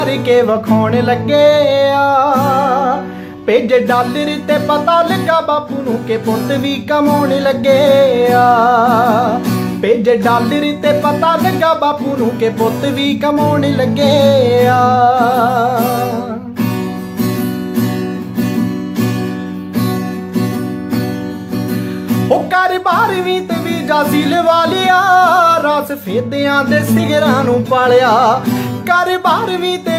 ਕੇ ਵਖਾਉਣ ਲੱਗੇ ਆ ਭੇਜੇ ਡਾਲਰ ਤੇ ਪਤਾ ਲੱਗਾ ਬਾਪੂ ਨੂੰ ਕਿ ਪੁੱਤ ਵੀ ਕਮਾਉਣ ਲੱਗੇ ਆ ਭੇਜੇ ਡਾਲਰ ਤੇ ਪਤਾ ਲੱਗਾ ਬਾਪੂ ਨੂੰ ਕਿ ਪੁੱਤ ਵੀ ਕਮਾਉਣ ਲੱਗੇ ਆ ਉਹ ਘਰ ਬਾਹਰ ਵੀ ਤੇ ਵੀਜ਼ਾ ਸੀ ਲਵਾ ਲਿਆ ਰਾਸ ਫੇਦਿਆਂ ਦੇ ਸਿਗਰਾਂ ਨੂੰ ਪਾਲਿਆ ਘਰ ਬਾਹਰ ਵੀ ਤੇ